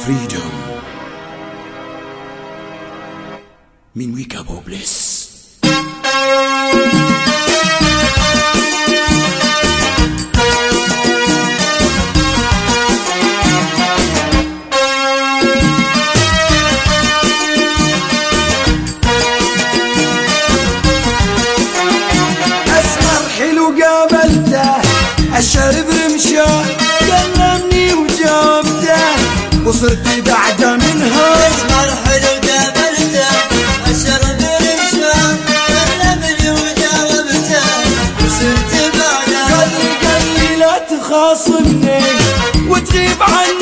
فريدوم من ويكا بوبليس. أسمر حلو قابلته الشارب رمشان كلمني وجاوبته وصرت بعده منها. أسمر حلو قابلته الشارب رمشان كلمني وجاوبته وصرت بعده. قال لي لا تخاصمني وتغيب عني